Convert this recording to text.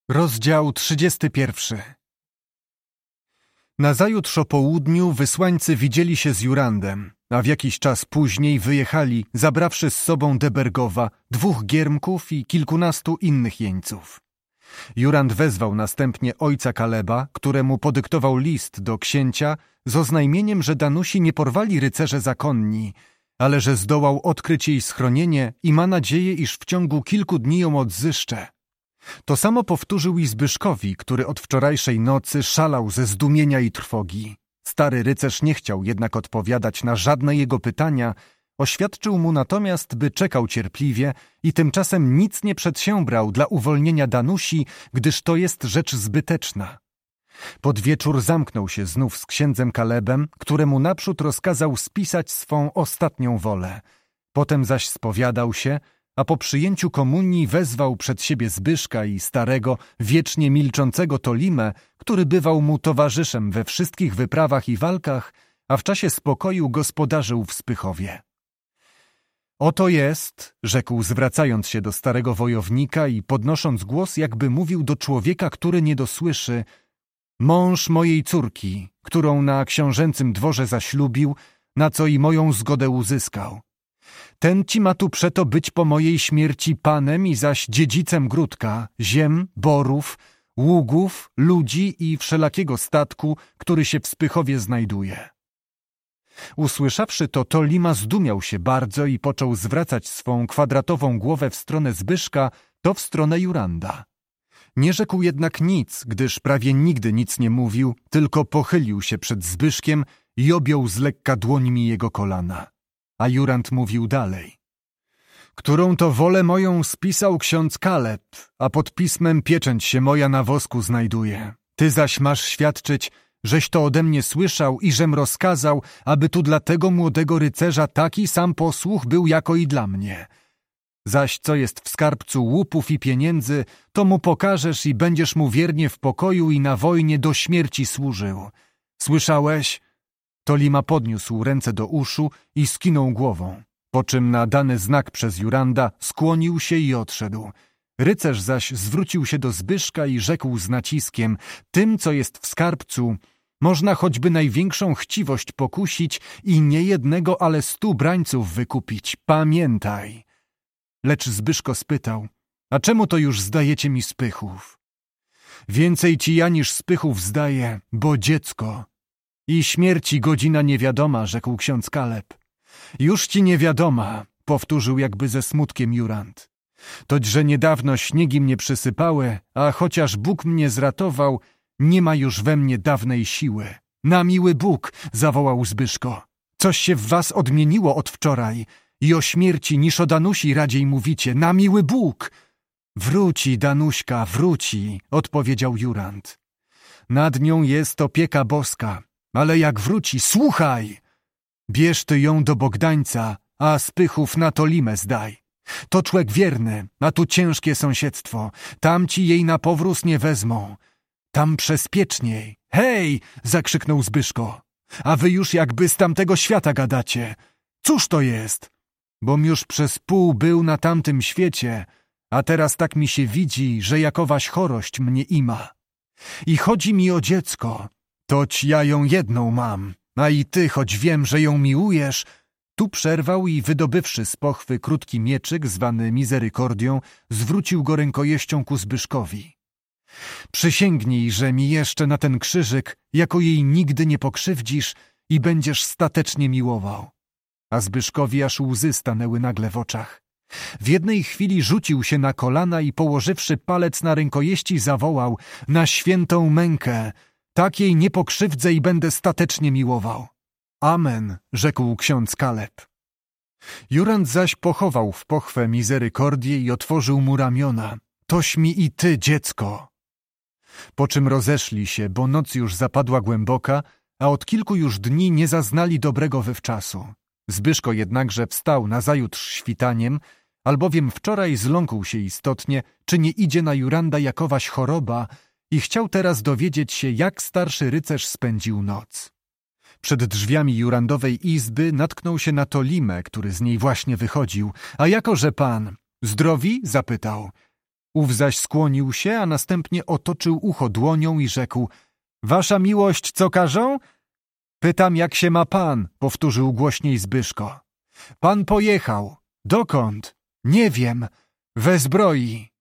Rozdział 31. Nazajutrz o południu wysłańcy widzieli się z Jurandem, a w jakiś czas później wyjechali, zabrawszy z sobą Debergowa, 2 giermków i kilkunastu innych jeńców. Jurand wezwał następnie ojca Kaleba, któremu podyktował list do księcia z oznajmieniem, że Danusi nie porwali rycerze zakonni, ale że zdołał odkryć jej schronienie i ma nadzieję, iż w ciągu kilku dni ją odzyszcze. To samo powtórzył i Zbyszkowi, który od wczorajszej nocy szalał ze zdumienia i trwogi. Stary rycerz nie chciał jednak odpowiadać na żadne jego pytania, oświadczył mu natomiast, by czekał cierpliwie i tymczasem nic nie przedsiębrał dla uwolnienia Danusi, gdyż to jest rzecz zbyteczna. Pod wieczór zamknął się znów z księdzem Kalebem, któremu naprzód rozkazał spisać swą ostatnią wolę. Potem zaś spowiadał się, a po przyjęciu komunii wezwał przed siebie Zbyszka i starego, wiecznie milczącego Tolimę, który bywał mu towarzyszem we wszystkich wyprawach i walkach, a w czasie spokoju gospodarzył w Spychowie. Oto jest, rzekł zwracając się do starego wojownika i podnosząc głos, jakby mówił do człowieka, który nie dosłyszy, mąż mojej córki, którą na książęcym dworze zaślubił, na co i moją zgodę uzyskał. Ten ci ma tu przeto być po mojej śmierci panem i zaś dziedzicem Gródka, ziem, borów, ługów, ludzi i wszelakiego statku, który się w Spychowie znajduje. Usłyszawszy to, Tolima zdumiał się bardzo i począł zwracać swą kwadratową głowę w stronę Zbyszka, to w stronę Juranda. Nie rzekł jednak nic, gdyż prawie nigdy nic nie mówił, tylko pochylił się przed Zbyszkiem i objął z lekka dłońmi jego kolana. A Jurand mówił dalej. Którą to wolę moją spisał ksiądz Kaleb, a pod pismem pieczęć się moja na wosku znajduje. Ty zaś masz świadczyć, żeś to ode mnie słyszał i żem rozkazał, aby tu dla tego młodego rycerza taki sam posłuch był jako i dla mnie. Zaś co jest w skarbcu łupów i pieniędzy, to mu pokażesz i będziesz mu wiernie w pokoju i na wojnie do śmierci służył. Słyszałeś? Tolima podniósł ręce do uszu i skinął głową, po czym na dany znak przez Juranda skłonił się i odszedł. Rycerz zaś zwrócił się do Zbyszka i rzekł z naciskiem, tym, co jest w skarbcu, można choćby największą chciwość pokusić i nie jednego, ale 100 brańców wykupić. Pamiętaj. Lecz Zbyszko spytał, a czemu to już zdajecie mi Spychów? Więcej ci ja niż Spychów zdaję, bo dziecko. I śmierci godzina niewiadoma, rzekł ksiądz Kaleb. Już ci niewiadoma, powtórzył jakby ze smutkiem Jurand. Toć, że niedawno śniegi mnie przysypały, a chociaż Bóg mnie zratował, nie ma już we mnie dawnej siły. Na miły Bóg, zawołał Zbyszko. Coś się w was odmieniło od wczoraj i o śmierci niż o Danusi radziej mówicie. Na miły Bóg! Wróci, Danuśka, wróci, odpowiedział Jurand. Nad nią jest opieka boska, ale jak wróci, słuchaj! Bierz ty ją do Bogdańca, a Spychów na Tolimę zdaj. To człek wierny, a tu ciężkie sąsiedztwo. Tam ci jej na powróz nie wezmą. Tam bezpieczniej. Hej! Zakrzyknął Zbyszko. A wy już jakby z tamtego świata gadacie. Cóż to jest? Bom już przez pół był na tamtym świecie, a teraz tak mi się widzi, że jakowaś chorość mnie ima. I chodzi mi o dziecko. Toć ja ją jedną mam, a i ty, choć wiem, że ją miłujesz. Tu przerwał i wydobywszy z pochwy krótki mieczyk, zwany Mizerykordią, zwrócił go rękojeścią ku Zbyszkowi. Przysięgnij, że mi jeszcze na ten krzyżyk, jako jej nigdy nie pokrzywdzisz i będziesz statecznie miłował. A Zbyszkowi aż łzy stanęły nagle w oczach. W jednej chwili rzucił się na kolana i położywszy palec na rękojeści zawołał, na świętą mękę, tak jej nie pokrzywdzę i będę statecznie miłował. Amen, rzekł ksiądz Kaleb. Jurand zaś pochował w pochwę Mizerykordię i otworzył mu ramiona. Toś mi i ty, dziecko. Po czym rozeszli się, bo noc już zapadła głęboka, a od kilku już dni nie zaznali dobrego wywczasu. Zbyszko jednakże wstał nazajutrz świtaniem, albowiem wczoraj zląkł się istotnie, czy nie idzie na Juranda jakowaś choroba i chciał teraz dowiedzieć się, jak starszy rycerz spędził noc. Przed drzwiami Jurandowej izby natknął się na Tolimę, który z niej właśnie wychodził. A jako, że pan zdrowi? Zapytał. Ów zaś skłonił się, a następnie otoczył ucho dłonią i rzekł: Wasza miłość co każą? Pytam, jak się ma pan, powtórzył głośniej Zbyszko. Pan pojechał. Dokąd? Nie wiem. We zbroi.